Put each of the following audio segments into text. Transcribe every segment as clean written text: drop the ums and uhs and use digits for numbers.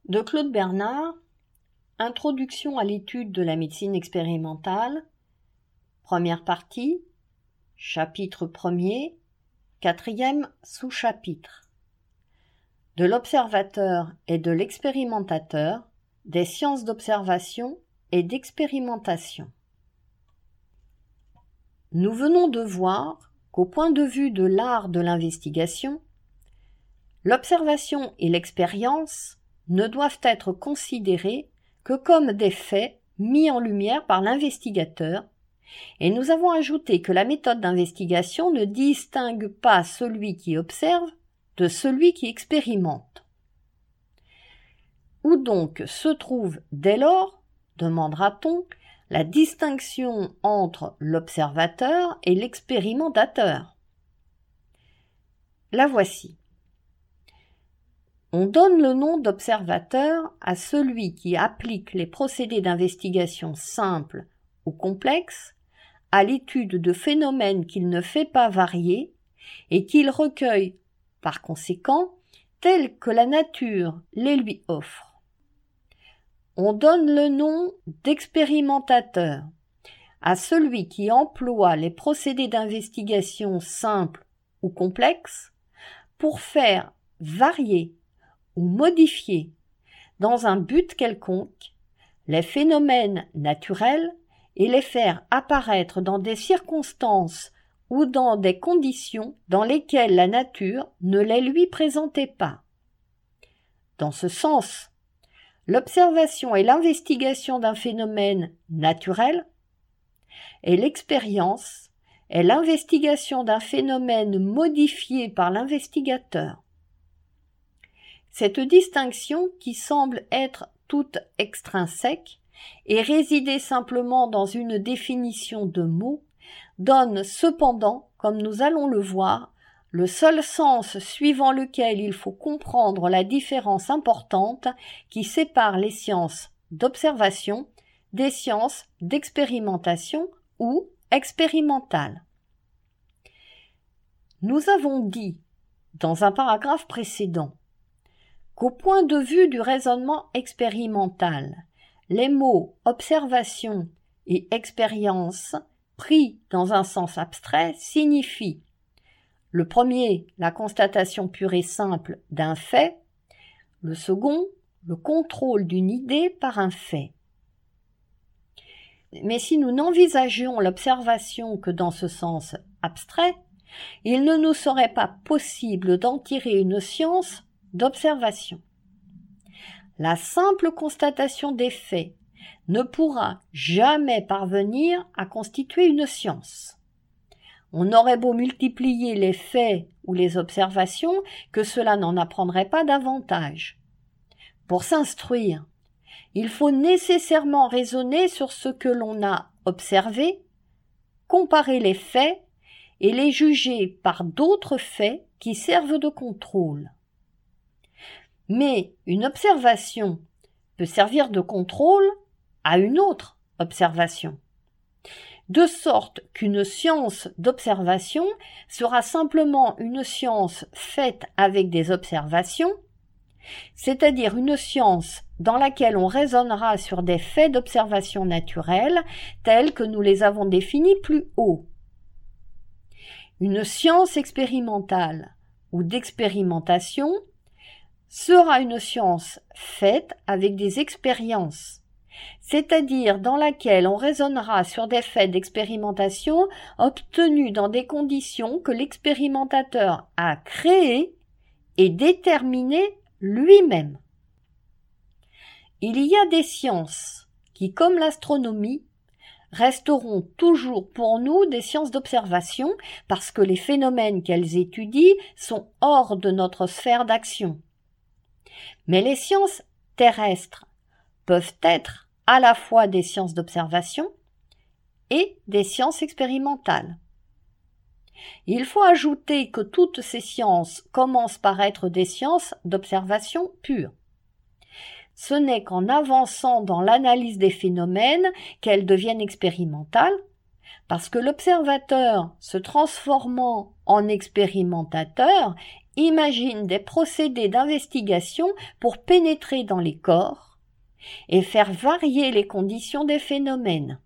De Claude Bernard, Introduction à l'étude de la médecine expérimentale, première partie, chapitre 1er, 4e sous-chapitre. De l'observateur et de l'expérimentateur, des sciences d'observation et d'expérimentation. Nous venons de voir qu'au point de vue de l'art de l'investigation, l'observation et l'expérience ne doivent être considérés que comme des faits mis en lumière par l'investigateur, et nous avons ajouté que la méthode d'investigation ne distingue pas celui qui observe de celui qui expérimente. Où donc se trouve dès lors, demandera-t-on, la distinction entre l'observateur et l'expérimentateur? La voici. On donne le nom d'observateur à celui qui applique les procédés d'investigation simples ou complexes à l'étude de phénomènes qu'il ne fait pas varier et qu'il recueille, par conséquent, tels que la nature les lui offre. On donne le nom d'expérimentateur à celui qui emploie les procédés d'investigation simples ou complexes pour faire varier ou modifier, dans un but quelconque, les phénomènes naturels et les faire apparaître dans des circonstances ou dans des conditions dans lesquelles la nature ne les lui présentait pas. Dans ce sens, l'observation et l'investigation d'un phénomène naturel et l'expérience est l'investigation d'un phénomène modifié par l'investigateur. Cette distinction, qui semble être toute extrinsèque et résider simplement dans une définition de mots, donne cependant, comme nous allons le voir, le seul sens suivant lequel il faut comprendre la différence importante qui sépare les sciences d'observation des sciences d'expérimentation ou expérimentales. Nous avons dit, dans un paragraphe précédent, qu'au point de vue du raisonnement expérimental, les mots observation et expérience, pris dans un sens abstrait, signifient le premier, la constatation pure et simple d'un fait, le second, le contrôle d'une idée par un fait. Mais si nous n'envisagions l'observation que dans ce sens abstrait, il ne nous serait pas possible d'en tirer une science d'observation. La simple constatation des faits ne pourra jamais parvenir à constituer une science. On aurait beau multiplier les faits ou les observations, que cela n'en apprendrait pas davantage. Pour s'instruire, il faut nécessairement raisonner sur ce que l'on a observé, comparer les faits et les juger par d'autres faits qui servent de contrôle. Mais une observation peut servir de contrôle à une autre observation, de sorte qu'une science d'observation sera simplement une science faite avec des observations, c'est-à-dire une science dans laquelle on raisonnera sur des faits d'observation naturelle tels que nous les avons définis plus haut. Une science expérimentale ou d'expérimentation sera une science faite avec des expériences, c'est-à-dire dans laquelle on raisonnera sur des faits d'expérimentation obtenus dans des conditions que l'expérimentateur a créées et déterminées lui-même. Il y a des sciences qui, comme l'astronomie, resteront toujours pour nous des sciences d'observation parce que les phénomènes qu'elles étudient sont hors de notre sphère d'action. Mais les sciences terrestres peuvent être à la fois des sciences d'observation et des sciences expérimentales. Il faut ajouter que toutes ces sciences commencent par être des sciences d'observation pure. Ce n'est qu'en avançant dans l'analyse des phénomènes qu'elles deviennent expérimentales, parce que l'observateur, se transformant en expérimentateur imagine des procédés d'investigation pour pénétrer dans les corps et faire varier les conditions des phénomènes.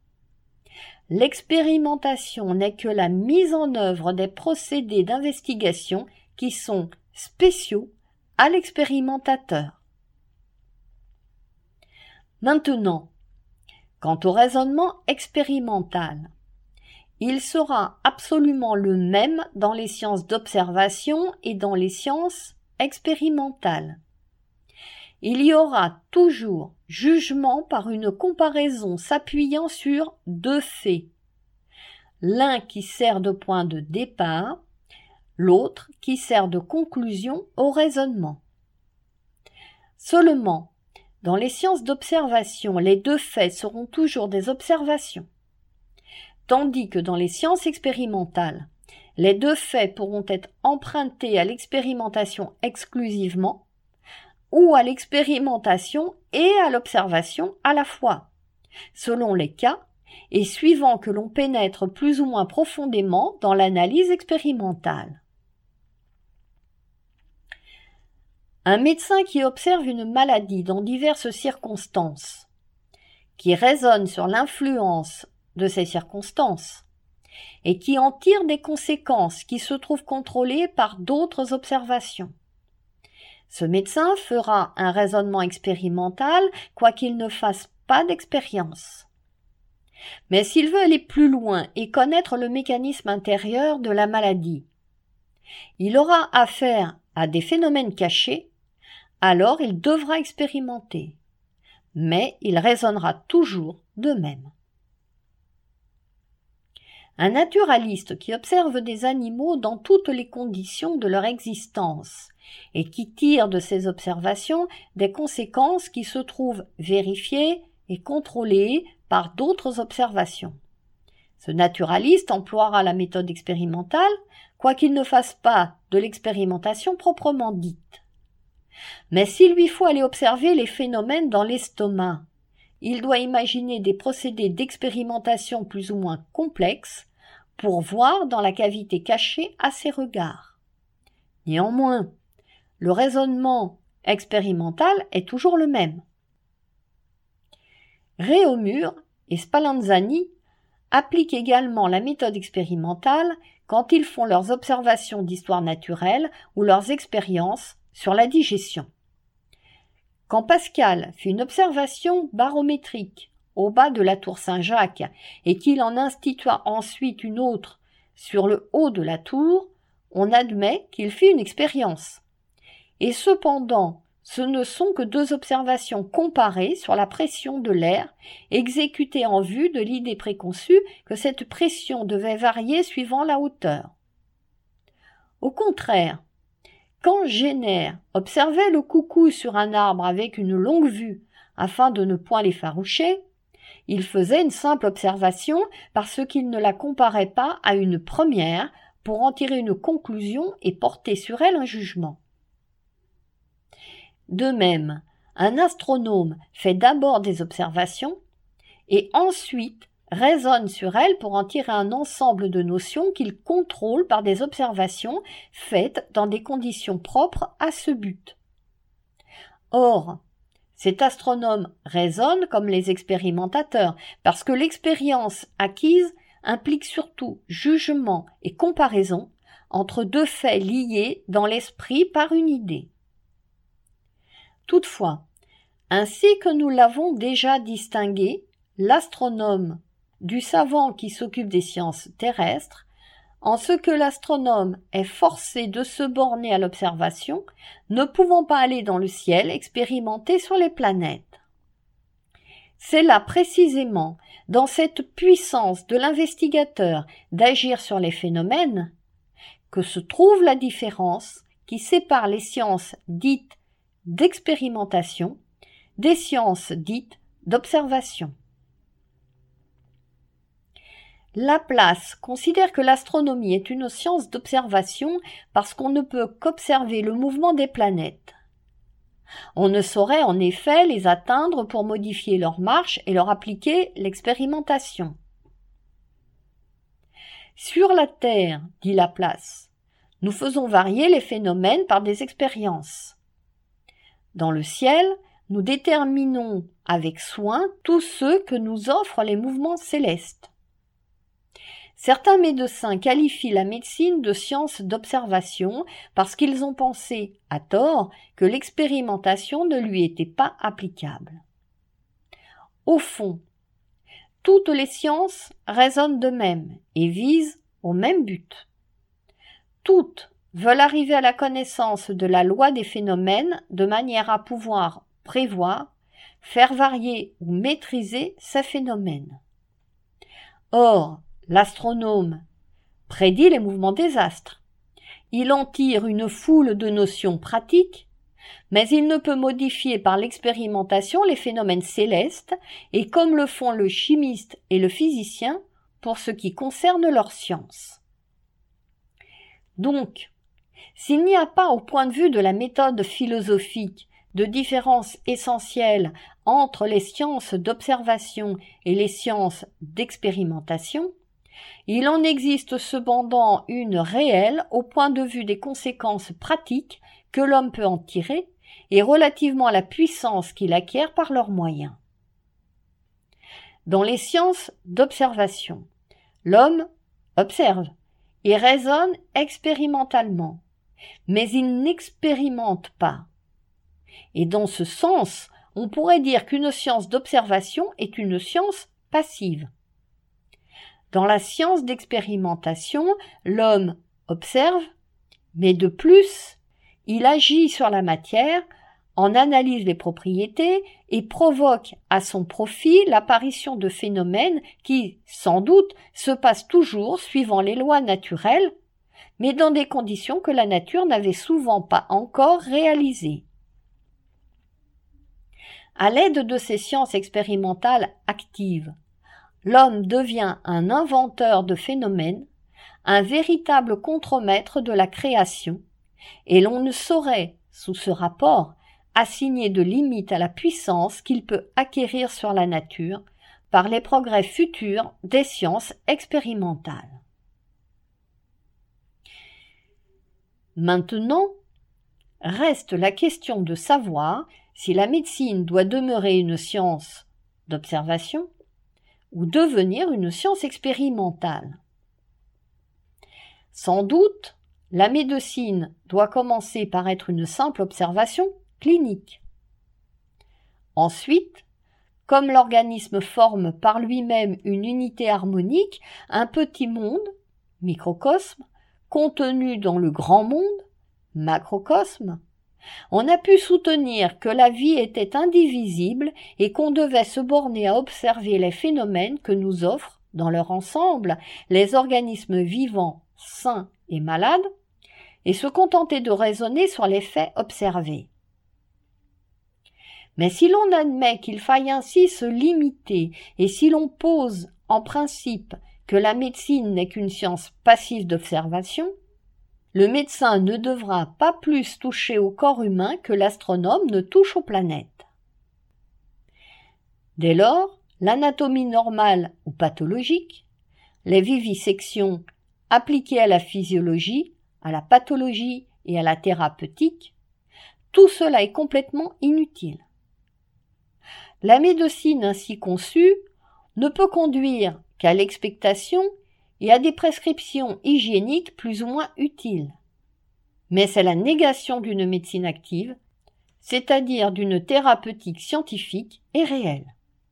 L'expérimentation n'est que la mise en œuvre des procédés d'investigation qui sont spéciaux à l'expérimentateur. Maintenant, quant au raisonnement expérimental, il sera absolument le même dans les sciences d'observation et dans les sciences expérimentales. Il y aura toujours jugement par une comparaison s'appuyant sur deux faits, l'un qui sert de point de départ, l'autre qui sert de conclusion au raisonnement. Seulement, dans les sciences d'observation, les deux faits seront toujours des observations, tandis que dans les sciences expérimentales, les deux faits pourront être empruntés à l'expérimentation exclusivement, ou à l'expérimentation et à l'observation à la fois, selon les cas et suivant que l'on pénètre plus ou moins profondément dans l'analyse expérimentale. Un médecin qui observe une maladie dans diverses circonstances, qui raisonne sur l'influence de ces circonstances, et qui en tire des conséquences qui se trouvent contrôlées par d'autres observations. Ce médecin fera un raisonnement expérimental, quoiqu'il ne fasse pas d'expérience. Mais s'il veut aller plus loin et connaître le mécanisme intérieur de la maladie, il aura affaire à des phénomènes cachés, alors il devra expérimenter. Mais il raisonnera toujours de même. Un naturaliste qui observe des animaux dans toutes les conditions de leur existence et qui tire de ces observations des conséquences qui se trouvent vérifiées et contrôlées par d'autres observations. Ce naturaliste emploiera la méthode expérimentale, quoiqu'il ne fasse pas de l'expérimentation proprement dite. Mais s'il lui faut aller observer les phénomènes dans l'estomac, il doit imaginer des procédés d'expérimentation plus ou moins complexes pour voir dans la cavité cachée à ses regards. Néanmoins, le raisonnement expérimental est toujours le même. Réaumur et Spallanzani appliquent également la méthode expérimentale quand ils font leurs observations d'histoire naturelle ou leurs expériences sur la digestion. Quand Pascal fit une observation barométrique au bas de la tour Saint-Jacques et qu'il en institua ensuite une autre sur le haut de la tour, on admet qu'il fit une expérience. Et cependant, ce ne sont que deux observations comparées sur la pression de l'air, exécutées en vue de l'idée préconçue que cette pression devait varier suivant la hauteur. Au contraire, quand Jenner observait le coucou sur un arbre avec une longue vue afin de ne point l'effaroucher, il faisait une simple observation parce qu'il ne la comparait pas à une première pour en tirer une conclusion et porter sur elle un jugement. De même, un astronome fait d'abord des observations et ensuite raisonne sur elles pour en tirer un ensemble de notions qu'il contrôle par des observations faites dans des conditions propres à ce but. Or, cet astronome raisonne comme les expérimentateurs, parce que l'expérience acquise implique surtout jugement et comparaison entre deux faits liés dans l'esprit par une idée. Toutefois, ainsi que nous l'avons déjà distingué, l'astronome du savant qui s'occupe des sciences terrestres, en ce que l'astronome est forcé de se borner à l'observation, ne pouvant pas aller dans le ciel expérimenter sur les planètes. C'est là précisément, dans cette puissance de l'investigateur d'agir sur les phénomènes, que se trouve la différence qui sépare les sciences dites d'expérimentation des sciences dites d'observation. Laplace considère que l'astronomie est une science d'observation parce qu'on ne peut qu'observer le mouvement des planètes. On ne saurait en effet les atteindre pour modifier leur marche et leur appliquer l'expérimentation. Sur la Terre, dit Laplace, nous faisons varier les phénomènes par des expériences. Dans le ciel, nous déterminons avec soin tous ceux que nous offrent les mouvements célestes. Certains médecins qualifient la médecine de science d'observation parce qu'ils ont pensé, à tort, que l'expérimentation ne lui était pas applicable. Au fond, toutes les sciences raisonnent de même et visent au même but. Toutes veulent arriver à la connaissance de la loi des phénomènes de manière à pouvoir prévoir, faire varier ou maîtriser ces phénomènes. Or, l'astronome prédit les mouvements des astres. Il en tire une foule de notions pratiques, mais il ne peut modifier par l'expérimentation les phénomènes célestes, et comme le font le chimiste et le physicien pour ce qui concerne leur science. Donc, s'il n'y a pas au point de vue de la méthode philosophique de différence essentielle entre les sciences d'observation et les sciences d'expérimentation, il en existe cependant une réelle au point de vue des conséquences pratiques que l'homme peut en tirer et relativement à la puissance qu'il acquiert par leurs moyens. Dans les sciences d'observation, l'homme observe et raisonne expérimentalement, mais il n'expérimente pas. Et dans ce sens, on pourrait dire qu'une science d'observation est une science passive. Dans la science d'expérimentation, l'homme observe, mais de plus, il agit sur la matière, en analyse les propriétés et provoque à son profit l'apparition de phénomènes qui, sans doute, se passent toujours suivant les lois naturelles, mais dans des conditions que la nature n'avait souvent pas encore réalisées. À l'aide de ces sciences expérimentales actives, l'homme devient un inventeur de phénomènes, un véritable contremaître de la création, et l'on ne saurait, sous ce rapport, assigner de limite à la puissance qu'il peut acquérir sur la nature par les progrès futurs des sciences expérimentales. Maintenant, reste la question de savoir si la médecine doit demeurer une science d'observation ou devenir une science expérimentale. Sans doute, la médecine doit commencer par être une simple observation clinique. Ensuite, comme l'organisme forme par lui-même une unité harmonique, un petit monde, microcosme, contenu dans le grand monde, macrocosme, on a pu soutenir que la vie était indivisible et qu'on devait se borner à observer les phénomènes que nous offrent, dans leur ensemble, les organismes vivants, sains et malades, et se contenter de raisonner sur les faits observés. Mais si l'on admet qu'il faille ainsi se limiter et si l'on pose en principe que la médecine n'est qu'une science passive d'observation, le médecin ne devra pas plus toucher au corps humain que l'astronome ne touche aux planètes. Dès lors, l'anatomie normale ou pathologique, les vivisections appliquées à la physiologie, à la pathologie et à la thérapeutique, tout cela est complètement inutile. La médecine ainsi conçue ne peut conduire qu'à l'expectation et à des prescriptions hygiéniques plus ou moins utiles. Mais c'est la négation d'une médecine active, c'est-à-dire d'une thérapeutique scientifique et réelle.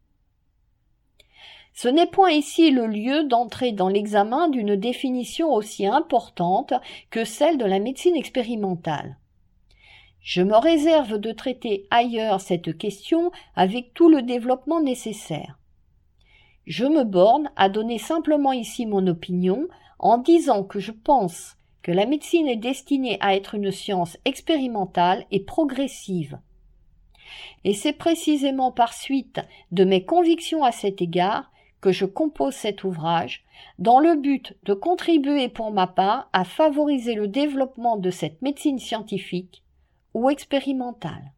Ce n'est point ici le lieu d'entrer dans l'examen d'une définition aussi importante que celle de la médecine expérimentale. Je me réserve de traiter ailleurs cette question avec tout le développement nécessaire. Je me borne à donner simplement ici mon opinion en disant que je pense que la médecine est destinée à être une science expérimentale et progressive. Et c'est précisément par suite de mes convictions à cet égard que je compose cet ouvrage, dans le but de contribuer pour ma part à favoriser le développement de cette médecine scientifique ou expérimentale.